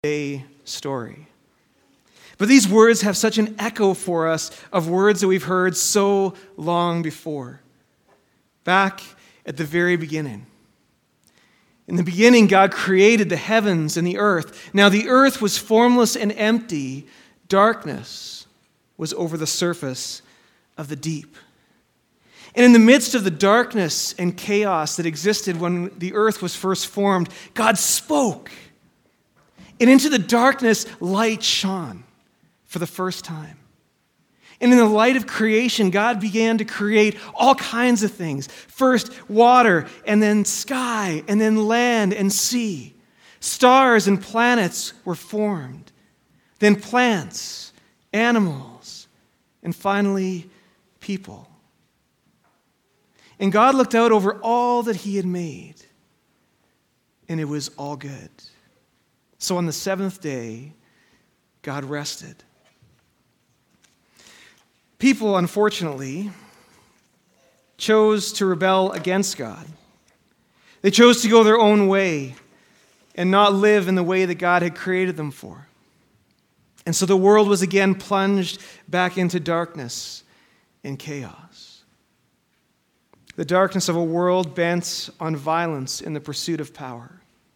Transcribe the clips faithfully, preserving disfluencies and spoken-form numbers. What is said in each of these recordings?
day story. But these words have such an echo for us of words that we've heard so long before. Back at the very beginning. In the beginning, God created the heavens and the earth. Now the earth was formless and empty. Darkness was over the surface of the deep. And in the midst of the darkness and chaos that existed when the earth was first formed, God spoke. And into the darkness, light shone for the first time. And in the light of creation, God began to create all kinds of things. First water, and then sky, and then land and sea. Stars and planets were formed. Then plants, animals, and finally people. And God looked out over all that he had made, and it was all good. So on the seventh day, God rested. People, unfortunately, chose to rebel against God. They chose to go their own way and not live in the way that God had created them for. And so the world was again plunged back into darkness and chaos. The darkness of a world bent on violence in the pursuit of power.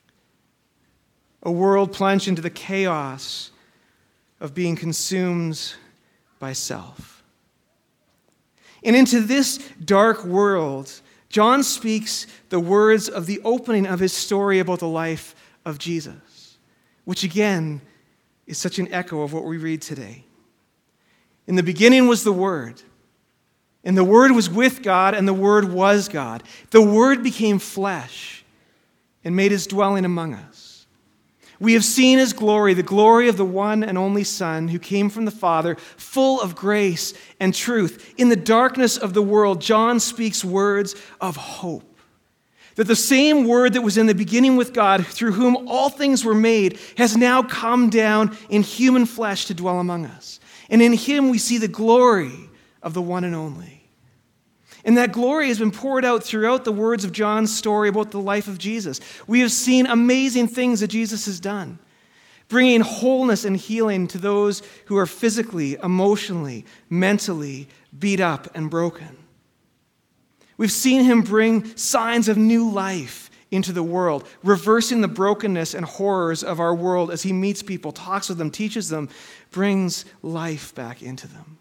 A world plunged into the chaos of being consumed by self. And into this dark world, John speaks the words of the opening of his story about the life of Jesus, which again is such an echo of what we read today. In the beginning was the Word, and the Word was with God, and the Word was God. The Word became flesh and made his dwelling among us. We have seen his glory, the glory of the one and only Son who came from the Father, full of grace and truth. In the darkness of the world, John speaks words of hope. That the same Word that was in the beginning with God, through whom all things were made, has now come down in human flesh to dwell among us. And in him we see the glory of the one and only. And that glory has been poured out throughout the words of John's story about the life of Jesus. We have seen amazing things that Jesus has done, bringing wholeness and healing to those who are physically, emotionally, mentally beat up and broken. We've seen him bring signs of new life into the world, reversing the brokenness and horrors of our world as he meets people, talks with them, teaches them, brings life back into them.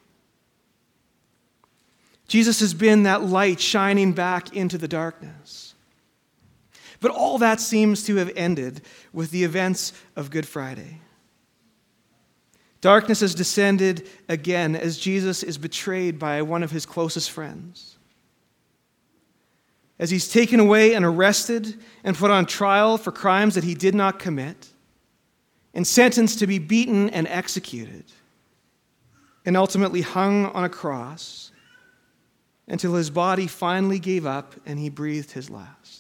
Jesus has been that light shining back into the darkness. But all that seems to have ended with the events of Good Friday. Darkness has descended again as Jesus is betrayed by one of his closest friends. As he's taken away and arrested and put on trial for crimes that he did not commit, and sentenced to be beaten and executed, and ultimately hung on a cross, until his body finally gave up and he breathed his last.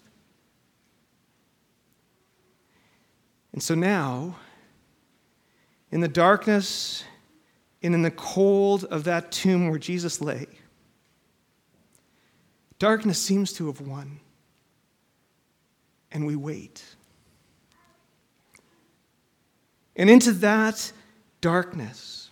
And so now, in the darkness and in the cold of that tomb where Jesus lay, darkness seems to have won. And we wait. And into that darkness,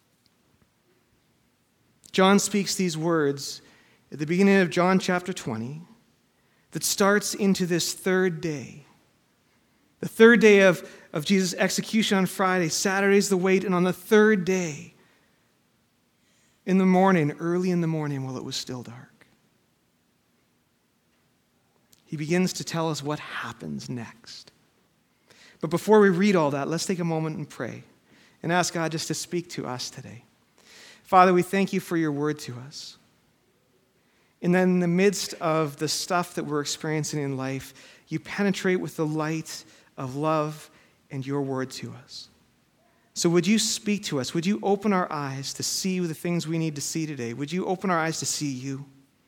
John speaks these words at the beginning of John chapter twenty, that starts into this third day. The third day of, of Jesus' execution on Friday. Saturday's the wait, and on the third day, in the morning, early in the morning, while it was still dark, he begins to tell us what happens next. But before we read all that, let's take a moment and pray and ask God just to speak to us today. Father, we thank you for your word to us. And then in the midst of the stuff that we're experiencing in life, you penetrate with the light of love and your word to us. So would you speak to us? Would you open our eyes to see the things we need to see today? Would you open our eyes to see you?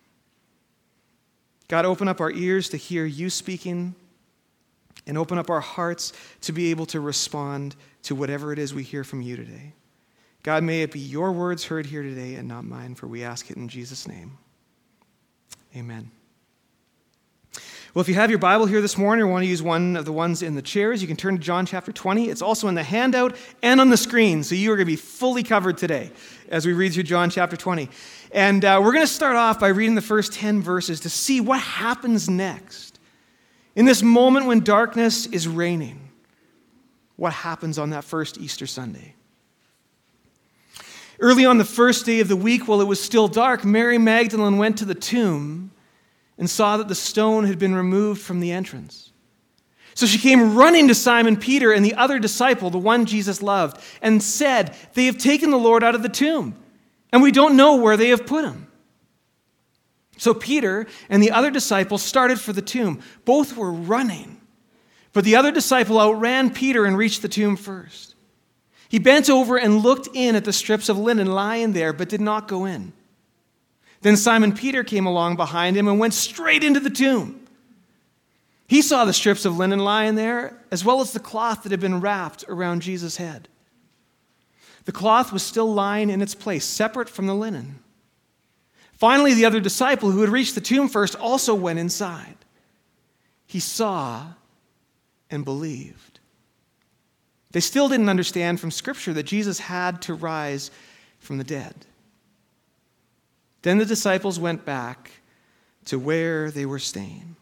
God, open up our ears to hear you speaking, and open up our hearts to be able to respond to whatever it is we hear from you today. God, may it be your words heard here today and not mine, for we ask it in Jesus' name. Amen. Well, if you have your Bible here this morning or want to use one of the ones in the chairs, you can turn to John chapter twenty. It's also in the handout and on the screen, so you are going to be fully covered today as we read through John chapter twenty. And uh, we're going to start off by reading the first ten verses to see what happens next. In this moment when darkness is reigning, what happens on that first Easter Sunday? Early on the first day of the week, while it was still dark, Mary Magdalene went to the tomb and saw that the stone had been removed from the entrance. So she came running to Simon Peter and the other disciple, the one Jesus loved, and said, "They have taken the Lord out of the tomb, and we don't know where they have put him." So Peter and the other disciple started for the tomb. Both were running, but the other disciple outran Peter and reached the tomb first. He bent over and looked in at the strips of linen lying there, but did not go in. Then Simon Peter came along behind him and went straight into the tomb. He saw the strips of linen lying there, as well as the cloth that had been wrapped around Jesus' head. The cloth was still lying in its place, separate from the linen. Finally, the other disciple who had reached the tomb first also went inside. He saw and believed. They still didn't understand from Scripture that Jesus had to rise from the dead. Then the disciples went back to where they were staying.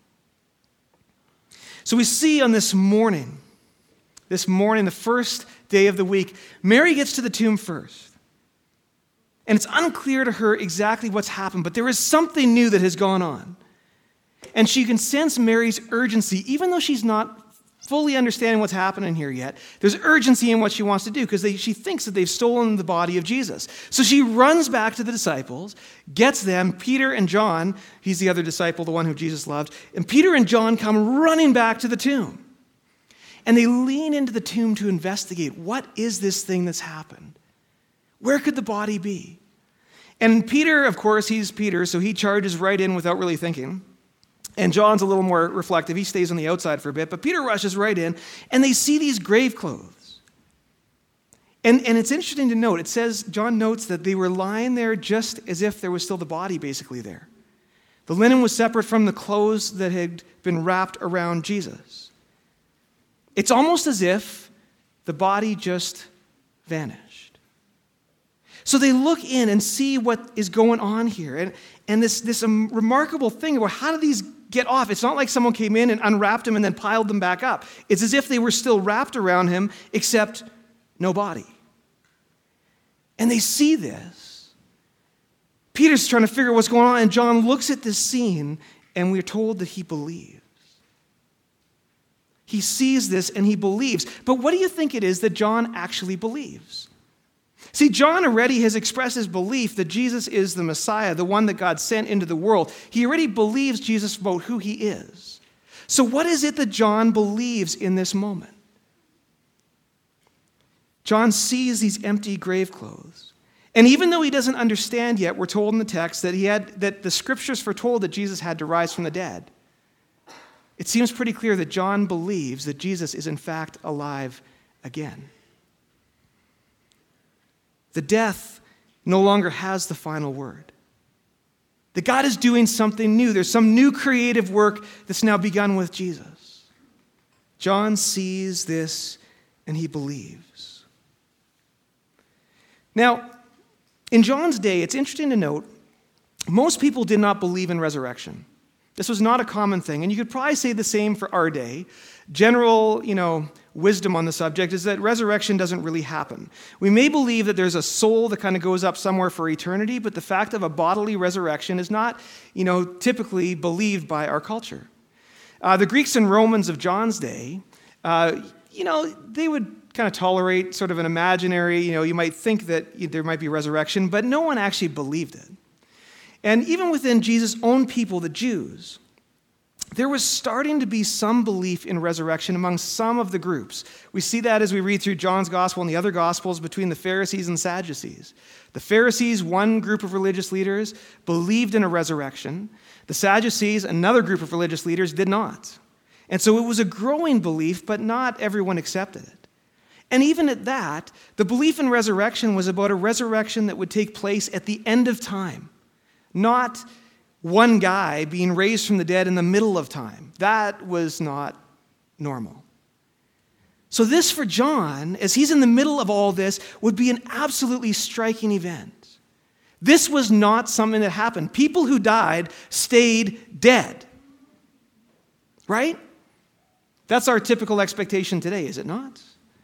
So we see on this morning, this morning, the first day of the week, Mary gets to the tomb first. And it's unclear to her exactly what's happened, but there is something new that has gone on. And she can sense Mary's urgency, even though she's not fully understanding what's happening here yet. There's urgency in what she wants to do because she thinks that they've stolen the body of Jesus. So she runs back to the disciples, gets them, Peter and John, he's the other disciple, the one who Jesus loved, and Peter and John come running back to the tomb. And they lean into the tomb to investigate, what is this thing that's happened? Where could the body be? And Peter, of course, he's Peter, so he charges right in without really thinking. And John's a little more reflective. He stays on the outside for a bit. But Peter rushes right in, and they see these grave clothes. And, and it's interesting to note, it says, John notes that they were lying there just as if there was still the body basically there. The linen was separate from the clothes that had been wrapped around Jesus. It's almost as if the body just vanished. So they look in and see what is going on here. And, and this, this um, remarkable thing about how do these get off? It's not like someone came in and unwrapped him and then piled them back up. It's as if they were still wrapped around him, except no body. And they see this. Peter's trying to figure out what's going on, and John looks at this scene, and we're told that he believes. He sees this and he believes. But what do you think it is that John actually believes? See, John already has expressed his belief that Jesus is the Messiah, the one that God sent into the world. He already believes Jesus about who he is. So what is it that John believes in this moment? John sees these empty grave clothes. And even though he doesn't understand yet, we're told in the text that he had that the scriptures foretold that Jesus had to rise from the dead. It seems pretty clear that John believes that Jesus is in fact alive again. The death no longer has the final word. That God is doing something new. There's some new creative work that's now begun with Jesus. John sees this and he believes. Now, in John's day, it's interesting to note, most people did not believe in resurrection. This was not a common thing, and you could probably say the same for our day. General, you know, wisdom on the subject is that resurrection doesn't really happen. We may believe that there's a soul that kind of goes up somewhere for eternity, but the fact of a bodily resurrection is not, you know, typically believed by our culture. Uh, the Greeks and Romans of John's day, uh, you know, they would kind of tolerate sort of an imaginary, you know, you might think that there might be resurrection, but no one actually believed it. And even within Jesus' own people, the Jews, there was starting to be some belief in resurrection among some of the groups. We see that as we read through John's gospel and the other gospels between the Pharisees and Sadducees. The Pharisees, one group of religious leaders, believed in a resurrection. The Sadducees, another group of religious leaders, did not. And so it was a growing belief, but not everyone accepted it. And even at that, the belief in resurrection was about a resurrection that would take place at the end of time, not one guy being raised from the dead in the middle of time. That was not normal. So this for John, as he's in the middle of all this, would be an absolutely striking event. This was not something that happened. People who died stayed dead. Right? That's our typical expectation today, is it not?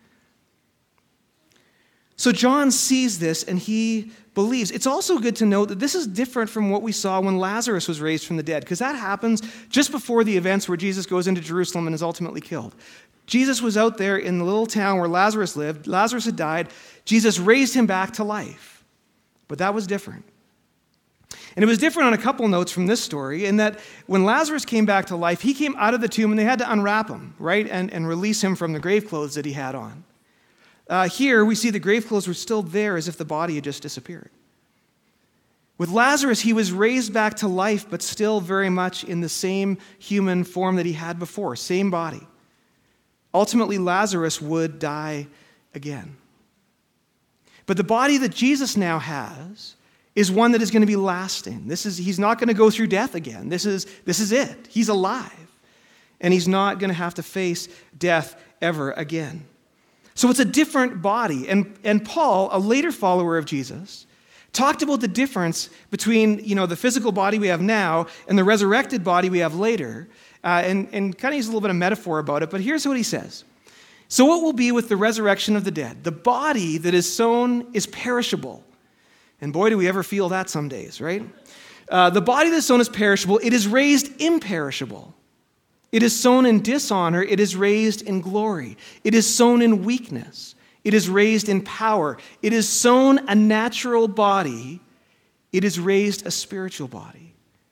So John sees this and he believes. It's also good to note that this is different from what we saw when Lazarus was raised from the dead, because that happens just before the events where Jesus goes into Jerusalem and is ultimately killed. Jesus was out there in the little town where Lazarus lived. Lazarus had died. Jesus raised him back to life. But that was different. And it was different on a couple notes from this story, in that when Lazarus came back to life, he came out of the tomb and they had to unwrap him, right, and, and release him from the grave clothes that he had on. Uh, here, we see the grave clothes were still there as if the body had just disappeared. With Lazarus, he was raised back to life, but still very much in the same human form that he had before, same body. Ultimately, Lazarus would die again. But the body that Jesus now has is one that is going to be lasting. This is, he's not going to go through death again. This is, this is it. He's alive. And he's not going to have to face death ever again. So it's a different body. And, and Paul, a later follower of Jesus, talked about the difference between, you know, the physical body we have now and the resurrected body we have later, uh, and, and kind of used a little bit of metaphor about it. But here's what he says. So what will be with the resurrection of the dead? The body that is sown is perishable. And boy, do we ever feel that some days, right? Uh, the body that is sown is perishable. It is raised imperishable. It is sown in dishonor. It is raised in glory. It is sown in weakness. It is raised in power. It is sown a natural body. It is raised a spiritual body.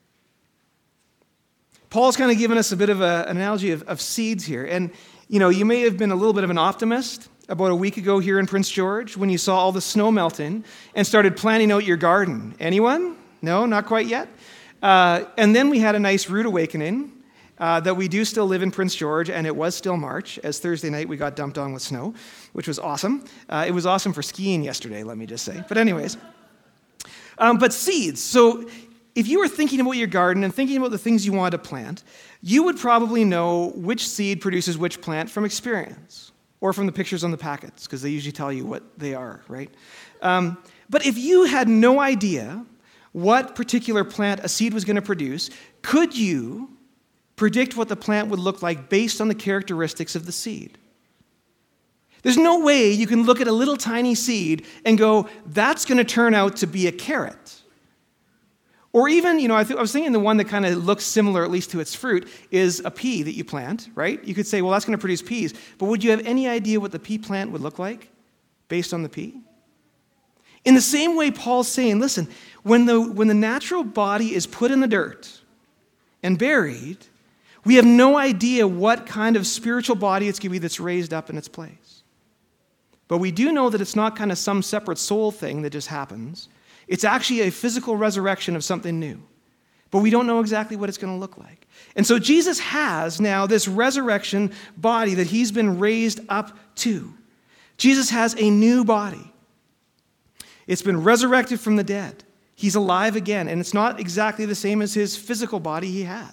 Paul's kind of given us a bit of a, an analogy of, of seeds here. And, you know, you may have been a little bit of an optimist about a week ago here in Prince George when you saw all the snow melting and started planning out your garden. Anyone? No, not quite yet. Uh, and then we had a nice rude awakening uh, that we do still live in Prince George, and it was still March, as Thursday night we got dumped on with snow, which was awesome. Uh, it was awesome for skiing yesterday, let me just say. But anyways, um, but seeds. So if you were thinking about your garden and thinking about the things you want to plant, you would probably know which seed produces which plant from experience or from the pictures on the packets, because they usually tell you what they are, right? Um, but if you had no idea what particular plant a seed was going to produce, could you predict what the plant would look like based on the characteristics of the seed? There's no way you can look at a little tiny seed and go, that's going to turn out to be a carrot. Or even, you know, I, th- I was thinking the one that kind of looks similar, at least to its fruit, is a pea that you plant, right? You could say, well, that's going to produce peas. But would you have any idea what the pea plant would look like based on the pea? In the same way, Paul's saying, listen, when the, when the natural body is put in the dirt and buried, we have no idea what kind of spiritual body it's going to be that's raised up in its place. But we do know that it's not kind of some separate soul thing that just happens. It's actually a physical resurrection of something new. But we don't know exactly what it's going to look like. And so Jesus has now this resurrection body that he's been raised up to. Jesus has a new body. It's been resurrected from the dead. He's alive again, and it's not exactly the same as his physical body he had.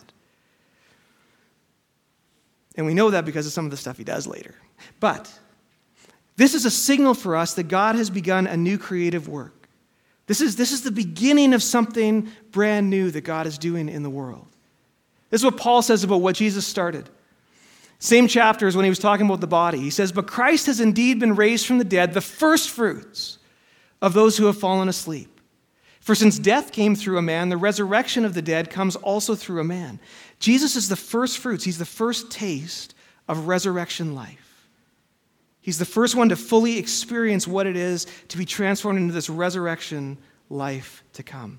And we know that because of some of the stuff he does later. But this is a signal for us that God has begun a new creative work. This is, this is the beginning of something brand new that God is doing in the world. This is what Paul says about what Jesus started. Same chapter as when he was talking about the body. He says, but Christ has indeed been raised from the dead, the first fruits of those who have fallen asleep. For since death came through a man, the resurrection of the dead comes also through a man. Jesus is the first fruits. He's the first taste of resurrection life. He's the first one to fully experience what it is to be transformed into this resurrection life to come.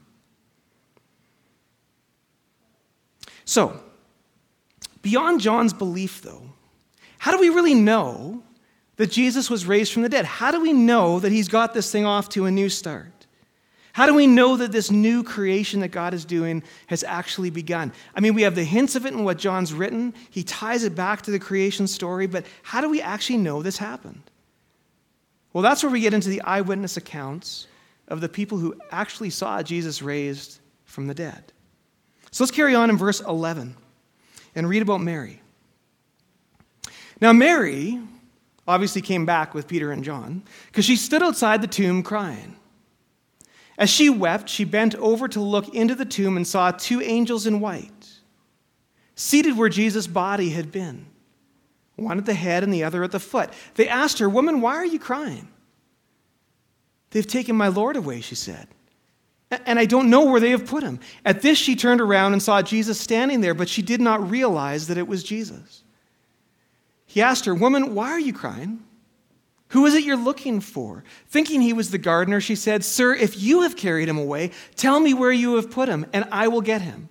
So, beyond John's belief, though, how do we really know that Jesus was raised from the dead? How do we know that he's got this thing off to a new start? How do we know that this new creation that God is doing has actually begun? I mean, we have the hints of it in what John's written. He ties it back to the creation story, but how do we actually know this happened? Well, that's where we get into the eyewitness accounts of the people who actually saw Jesus raised from the dead. So let's carry on in verse eleven and read about Mary. Now Mary obviously came back with Peter and John because she stood outside the tomb crying. As she wept, she bent over to look into the tomb and saw two angels in white, seated where Jesus' body had been, one at the head and the other at the foot. They asked her, "Woman, why are you crying?" "They've taken my Lord away," she said, "and I don't know where they have put him." At this, she turned around and saw Jesus standing there, but she did not realize that it was Jesus. He asked her, "Woman, why are you crying? Who is it you're looking for?" Thinking he was the gardener, she said, "Sir, if you have carried him away, tell me where you have put him, and I will get him."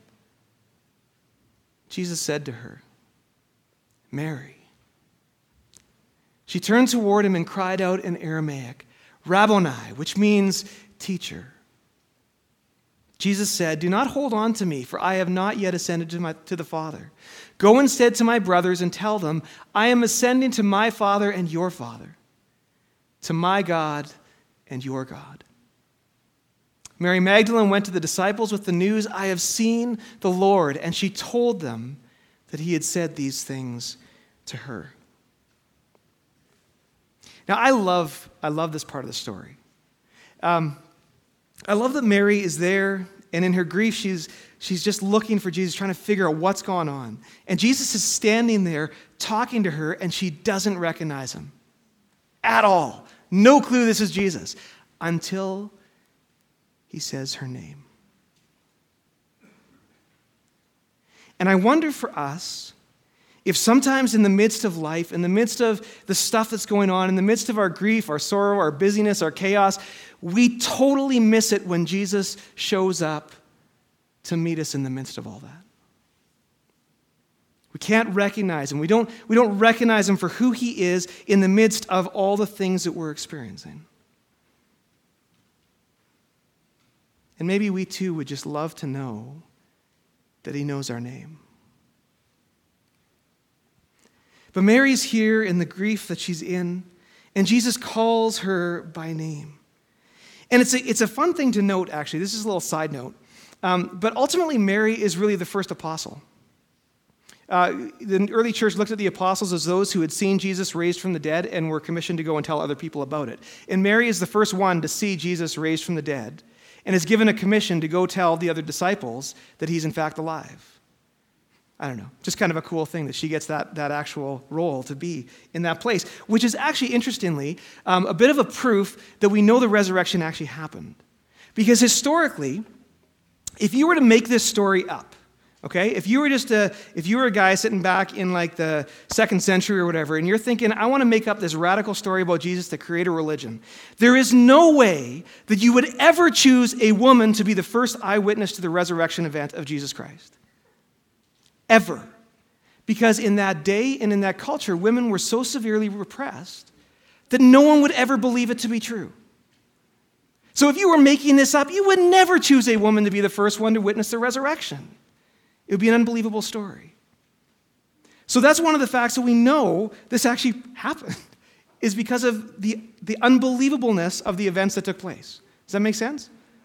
Jesus said to her, "Mary." She turned toward him and cried out in Aramaic, "Rabboni," which means teacher. Jesus said, "Do not hold on to me, for I have not yet ascended to, my, to the Father. Go instead to my brothers and tell them, I am ascending to my Father and your Father, to my God and your God." Mary Magdalene went to the disciples with the news, "I have seen the Lord," and she told them that he had said these things to her. Now, I love, I love this part of the story. Um, I love that Mary is there, and in her grief, she's, she's just looking for Jesus, trying to figure out what's going on. And Jesus is standing there talking to her, and she doesn't recognize him at all. No clue this is Jesus until he says her name. And I wonder for us, if sometimes in the midst of life, in the midst of the stuff that's going on, in the midst of our grief, our sorrow, our busyness, our chaos, we totally miss it when Jesus shows up to meet us in the midst of all that. We can't recognize him. We don't, we don't recognize him for who he is in the midst of all the things that we're experiencing. And maybe we too would just love to know that he knows our name. But Mary's here in the grief that she's in, and Jesus calls her by name. And it's a, it's a fun thing to note, actually. This is a little side note. Um, but ultimately, Mary is really the first apostle. Uh, the early church looked at the apostles as those who had seen Jesus raised from the dead and were commissioned to go and tell other people about it. And Mary is the first one to see Jesus raised from the dead and is given a commission to go tell the other disciples that he's in fact alive. I don't know, just kind of a cool thing that she gets that, that actual role to be in that place, which is actually, interestingly, um, a bit of a proof that we know the resurrection actually happened. Because historically, if you were to make this story up, okay, if you were just a, if you were a guy sitting back in like the second century or whatever, and you're thinking, I want to make up this radical story about Jesus to create a religion, there is no way that you would ever choose a woman to be the first eyewitness to the resurrection event of Jesus Christ. Ever. Because in that day and in that culture, women were so severely repressed that no one would ever believe it to be true. So if you were making this up, you would never choose a woman to be the first one to witness the resurrection. It would be an unbelievable story. So that's one of the facts that we know this actually happened, is because of the, the unbelievableness of the events that took place. Does that make sense?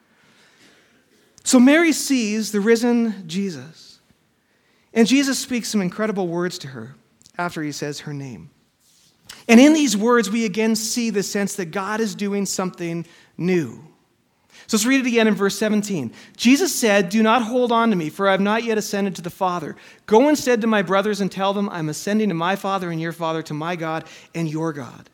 So Mary sees the risen Jesus. And Jesus speaks some incredible words to her after he says her name. And in these words, we again see the sense that God is doing something new. So let's read it again in verse seventeen. Jesus said, "Do not hold on to me, for I have not yet ascended to the Father. Go instead to my brothers and tell them, I'm ascending to my Father and your Father, to my God and your God."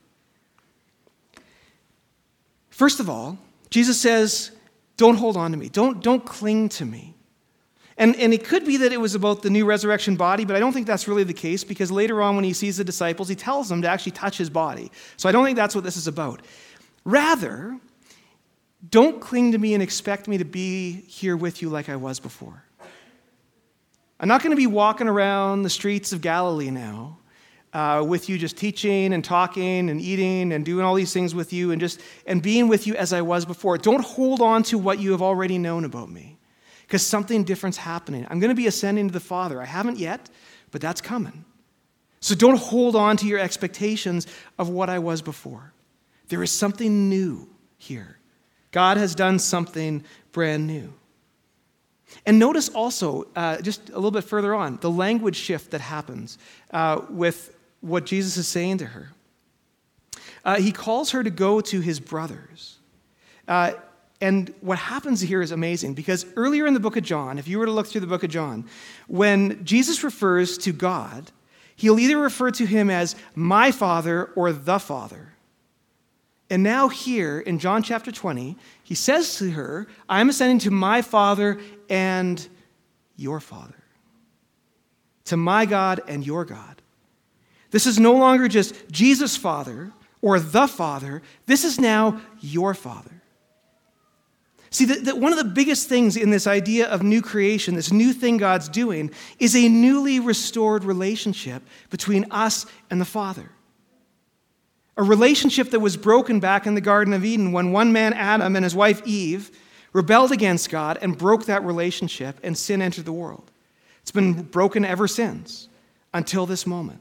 First of all, Jesus says, don't hold on to me. Don't, don't cling to me. And, and it could be that it was about the new resurrection body, but I don't think that's really the case, because later on when he sees the disciples, he tells them to actually touch his body. So I don't think that's what this is about. Rather, don't cling to me and expect me to be here with you like I was before. I'm not going to be walking around the streets of Galilee now uh, with you, just teaching and talking and eating and doing all these things with you and just and being with you as I was before. Don't hold on to what you have already known about me, because something different's happening. I'm going to be ascending to the Father. I haven't yet, but that's coming. So don't hold on to your expectations of what I was before. There is something new here. God has done something brand new. And notice also, uh, just a little bit further on, the language shift that happens uh, with what Jesus is saying to her. Uh, he calls her to go to his brothers. Uh, and what happens here is amazing, because earlier in the book of John, if you were to look through the book of John, when Jesus refers to God, he'll either refer to him as my Father or the Father. And now here in John chapter twenty, he says to her, I'm ascending to my Father and your Father, to my God and your God. This is no longer just Jesus' Father or the Father. This is now your Father. See, the, the, one of the biggest things in this idea of new creation, this new thing God's doing, is a newly restored relationship between us and the Father. A relationship that was broken back in the Garden of Eden when one man, Adam, and his wife Eve rebelled against God and broke that relationship, and sin entered the world. It's been broken ever since, until this moment.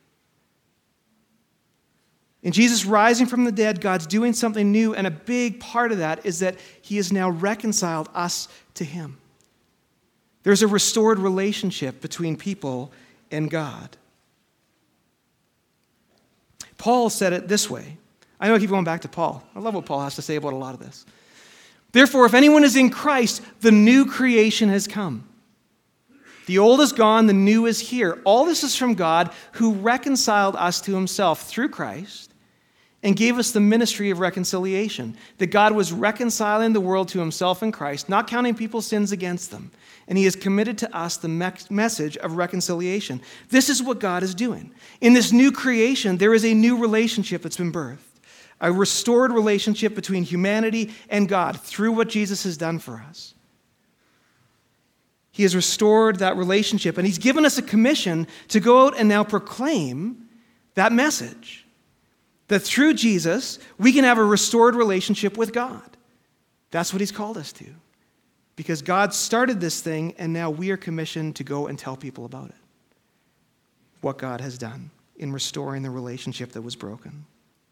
In Jesus rising from the dead, God's doing something new, and a big part of that is that he has now reconciled us to him. There's a restored relationship between people and God. Paul said it this way. I know I keep going back to Paul. I love what Paul has to say about a lot of this. Therefore, if anyone is in Christ, the new creation has come. The old is gone, the new is here. All this is from God, who reconciled us to himself through Christ and gave us the ministry of reconciliation. That God was reconciling the world to himself in Christ, not counting people's sins against them. And he has committed to us the me- message of reconciliation. This is what God is doing. In this new creation, there is a new relationship that's been birthed. A restored relationship between humanity and God through what Jesus has done for us. He has restored that relationship, and he's given us a commission to go out and now proclaim that message. That through Jesus, we can have a restored relationship with God. That's what he's called us to. Because God started this thing, and now we are commissioned to go and tell people about it. What God has done in restoring the relationship that was broken.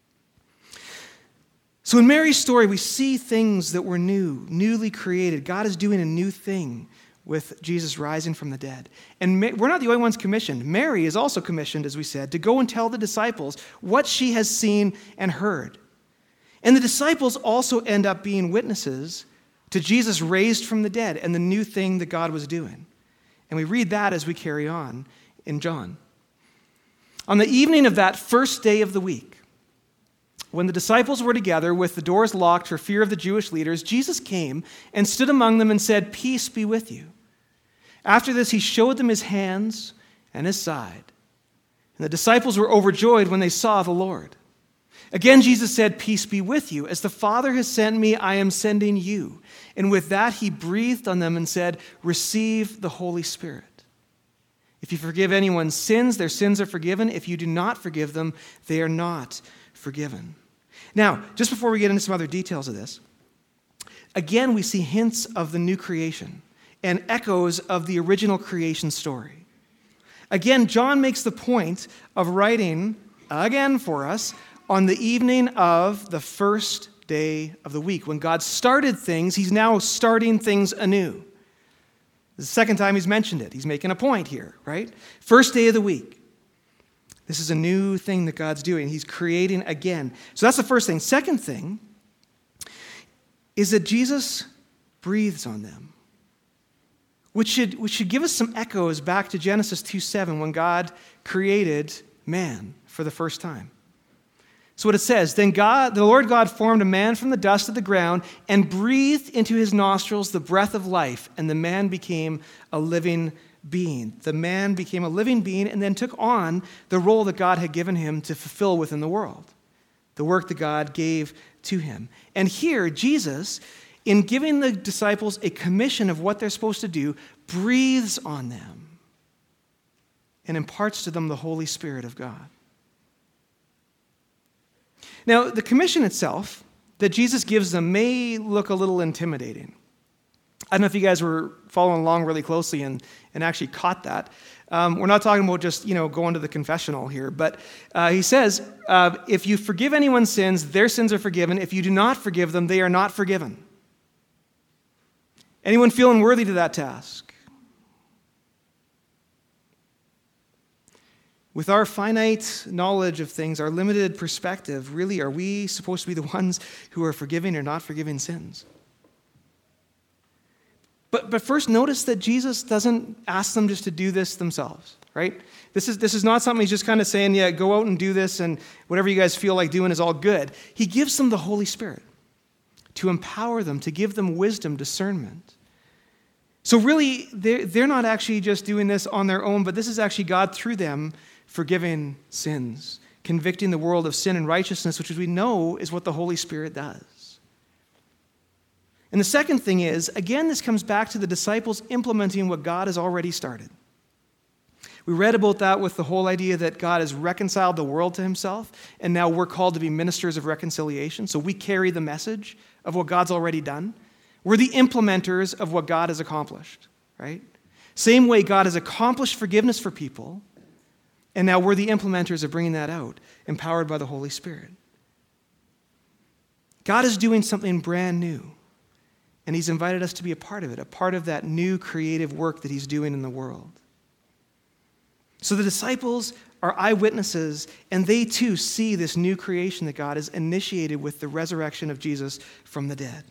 So in Mary's story, we see things that were new, newly created. God is doing a new thing with Jesus rising from the dead. And we're not the only ones commissioned. Mary is also commissioned, as we said, to go and tell the disciples what she has seen and heard. And the disciples also end up being witnesses to Jesus raised from the dead and the new thing that God was doing. And we read that as we carry on in John. On the evening of that first day of the week, when the disciples were together with the doors locked for fear of the Jewish leaders, Jesus came and stood among them and said, "Peace be with you." After this, he showed them his hands and his side. And the disciples were overjoyed when they saw the Lord. Again, Jesus said, "Peace be with you. As the Father has sent me, I am sending you." And with that, he breathed on them and said, "Receive the Holy Spirit. If you forgive anyone's sins, their sins are forgiven. If you do not forgive them, they are not forgiven." Now, just before we get into some other details of this, again, we see hints of the new creation and echoes of the original creation story. Again, John makes the point of writing, again for us, on the evening of the first day of the week. When God started things, he's now starting things anew. This is the second time he's mentioned it. He's making a point here, right? First day of the week. This is a new thing that God's doing. He's creating again. So that's the first thing. Second thing is that Jesus breathes on them, which should, which should give us some echoes back to Genesis two seven when God created man for the first time. So what it says, then God, the Lord God formed a man from the dust of the ground and breathed into his nostrils the breath of life, and the man became a living being. The man became a living being and then took on the role that God had given him to fulfill within the world, the work that God gave to him. And here, Jesus, in giving the disciples a commission of what they're supposed to do, breathes on them and imparts to them the Holy Spirit of God. Now, the commission itself that Jesus gives them may look a little intimidating. I don't know if you guys were following along really closely and, and actually caught that. Um, we're not talking about just, you know, going to the confessional here, but uh, he says, uh, if you forgive anyone's sins, their sins are forgiven. If you do not forgive them, they are not forgiven. Anyone feel unworthy to that task? With our finite knowledge of things, our limited perspective, really, are we supposed to be the ones who are forgiving or not forgiving sins? But, but first, notice that Jesus doesn't ask them just to do this themselves, right? This is, this is not something he's just kind of saying, yeah, go out and do this, and whatever you guys feel like doing is all good. He gives them the Holy Spirit to empower them, to give them wisdom, discernment. So really, they're, they're not actually just doing this on their own, but this is actually God through them forgiving sins, convicting the world of sin and righteousness, which as we know is what the Holy Spirit does. And the second thing is, again, this comes back to the disciples implementing what God has already started. We read about that with the whole idea that God has reconciled the world to himself, and now we're called to be ministers of reconciliation. So we carry the message of what God's already done. We're the implementers of what God has accomplished, right? Same way God has accomplished forgiveness for people, and now we're the implementers of bringing that out, empowered by the Holy Spirit. God is doing something brand new, and he's invited us to be a part of it, a part of that new creative work that he's doing in the world. So the disciples are eyewitnesses, and they too see this new creation that God has initiated with the resurrection of Jesus from the dead.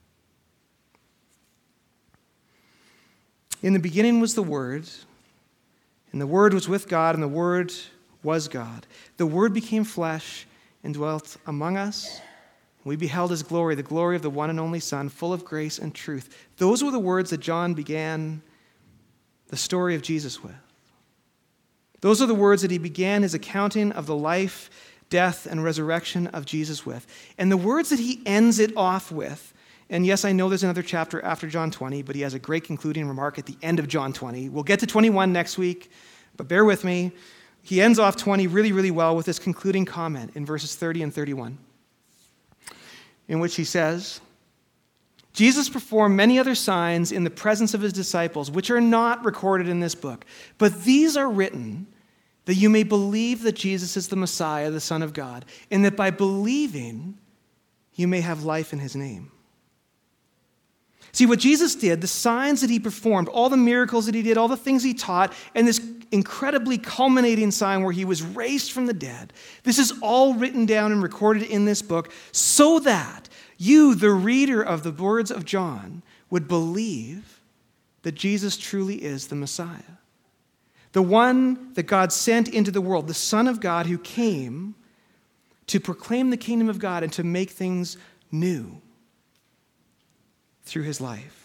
In the beginning was the Word, and the Word was with God, and the Word was God. The Word became flesh and dwelt among us. We beheld his glory, the glory of the one and only Son, full of grace and truth. Those were the words that John began the story of Jesus with. Those are the words that he began his accounting of the life, death, and resurrection of Jesus with. And the words that he ends it off with, and yes, I know there's another chapter after John twenty, but he has a great concluding remark at the end of John twenty. We'll get to twenty-one next week, but bear with me. He ends off twenty really, really well with this concluding comment in verses thirty and thirty-one, in which he says, Jesus performed many other signs in the presence of his disciples, which are not recorded in this book. But these are written that you may believe that Jesus is the Messiah, the Son of God, and that by believing you may have life in his name. See, what Jesus did, the signs that he performed, all the miracles that he did, all the things he taught, and this incredibly culminating sign where he was raised from the dead, this is all written down and recorded in this book so that you, the reader of the words of John, would believe that Jesus truly is the Messiah, the one that God sent into the world, the Son of God who came to proclaim the kingdom of God and to make things new through his life.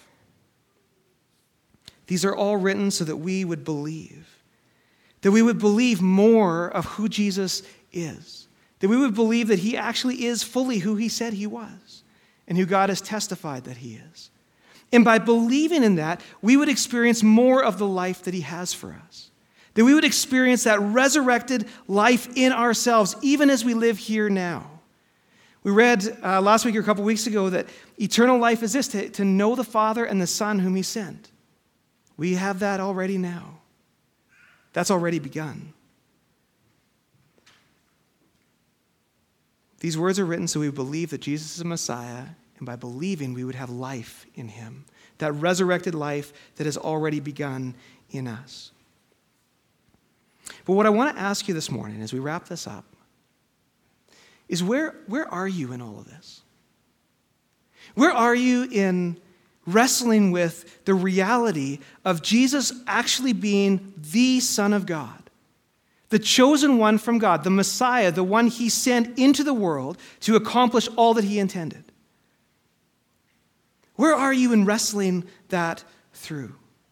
These are all written so that we would believe, that we would believe more of who Jesus is, that we would believe that he actually is fully who he said he was and who God has testified that he is. And by believing in that, we would experience more of the life that he has for us, that we would experience that resurrected life in ourselves, even as we live here now. We read uh, last week or a couple weeks ago that eternal life is this, to, to know the Father and the Son whom he sent. We have that already now. That's already begun. These words are written so we believe that Jesus is a Messiah, and by believing we would have life in him, that resurrected life that has already begun in us. But what I want to ask you this morning as we wrap this up is where, where are you in all of this? Where are you in wrestling with the reality of Jesus actually being the Son of God, the chosen one from God, the Messiah, the one he sent into the world to accomplish all that he intended? Where are you in wrestling that through?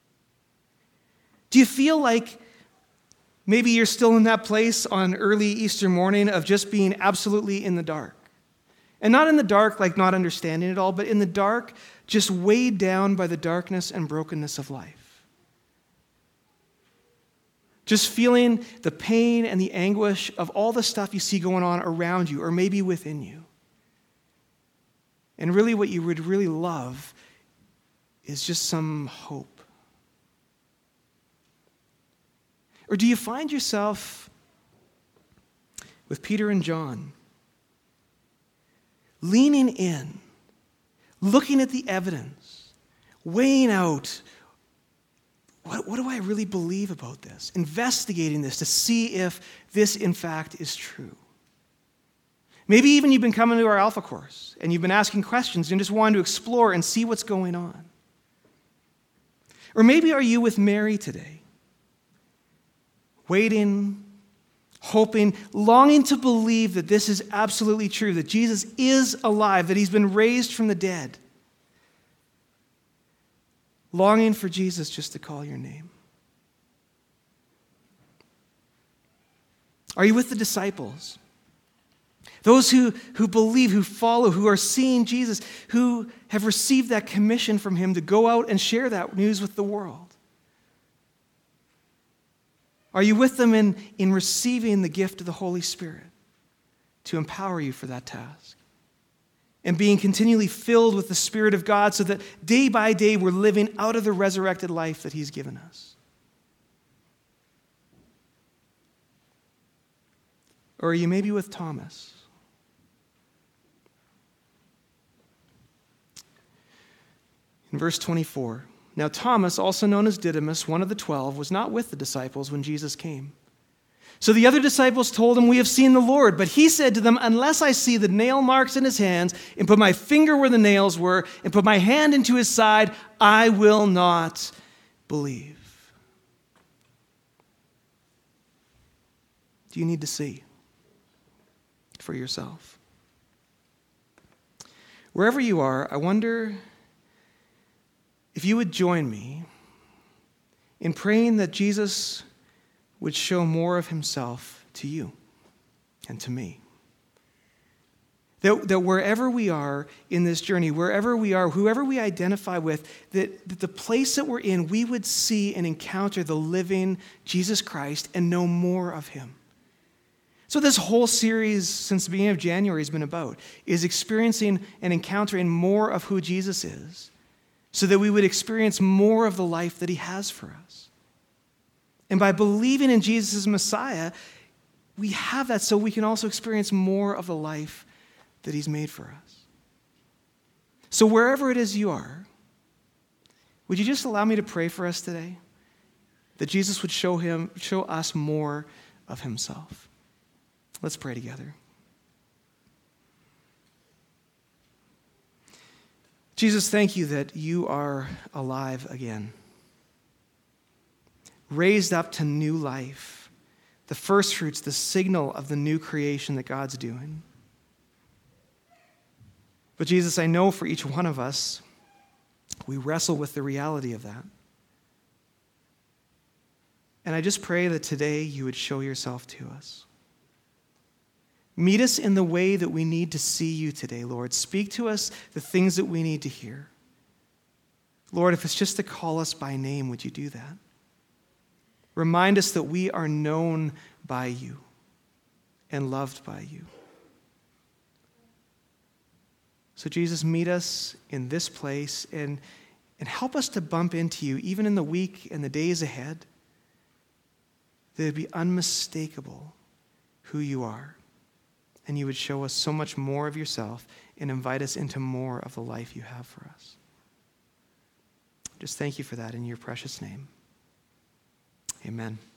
Do you feel like maybe you're still in that place on early Easter morning of just being absolutely in the dark? And not in the dark like not understanding it all, but in the dark just weighed down by the darkness and brokenness of life. Just feeling the pain and the anguish of all the stuff you see going on around you or maybe within you. And really what you would really love is just some hope. Or do you find yourself with Peter and John, leaning in, looking at the evidence, weighing out, what, what do I really believe about this? Investigating this to see if this, in fact, is true. Maybe even you've been coming to our Alpha course and you've been asking questions and just wanting to explore and see what's going on. Or maybe are you with Mary today? Waiting, hoping, longing to believe that this is absolutely true, that Jesus is alive, that he's been raised from the dead. Longing for Jesus just to call your name. Are you with the disciples? Those who, who believe, who follow, who are seeing Jesus, who have received that commission from him to go out and share that news with the world. Are you with them in, in receiving the gift of the Holy Spirit to empower you for that task? And being continually filled with the Spirit of God so that day by day we're living out of the resurrected life that he's given us? Or are you maybe with Thomas? In verse twenty-four, now Thomas, also known as Didymus, one of the twelve, was not with the disciples when Jesus came. So the other disciples told him, we have seen the Lord. But he said to them, unless I see the nail marks in his hands, and put my finger where the nails were, and put my hand into his side, I will not believe. Do you need to see for yourself? Wherever you are, I wonder if you would join me in praying that Jesus would show more of himself to you and to me. That, that wherever we are in this journey, wherever we are, whoever we identify with, that, that the place that we're in, we would see and encounter the living Jesus Christ and know more of him. So this whole series since the beginning of January has been about, is experiencing and encountering more of who Jesus is, so that we would experience more of the life that he has for us. And by believing in Jesus as Messiah, we have that so we can also experience more of the life that he's made for us. So wherever it is you are, would you just allow me to pray for us today? That Jesus would show him, show us more of himself. Let's pray together. Jesus, thank you that you are alive again, raised up to new life, the first fruits, the signal of the new creation that God's doing. But Jesus, I know for each one of us, we wrestle with the reality of that. And I just pray that today you would show yourself to us. Meet us in the way that we need to see you today, Lord. Speak to us the things that we need to hear. Lord, if it's just to call us by name, would you do that? Remind us that we are known by you and loved by you. So Jesus, meet us in this place and, and help us to bump into you, even in the week and the days ahead, that it would be unmistakable who you are. And you would show us so much more of yourself and invite us into more of the life you have for us. Just thank you for that in your precious name. Amen.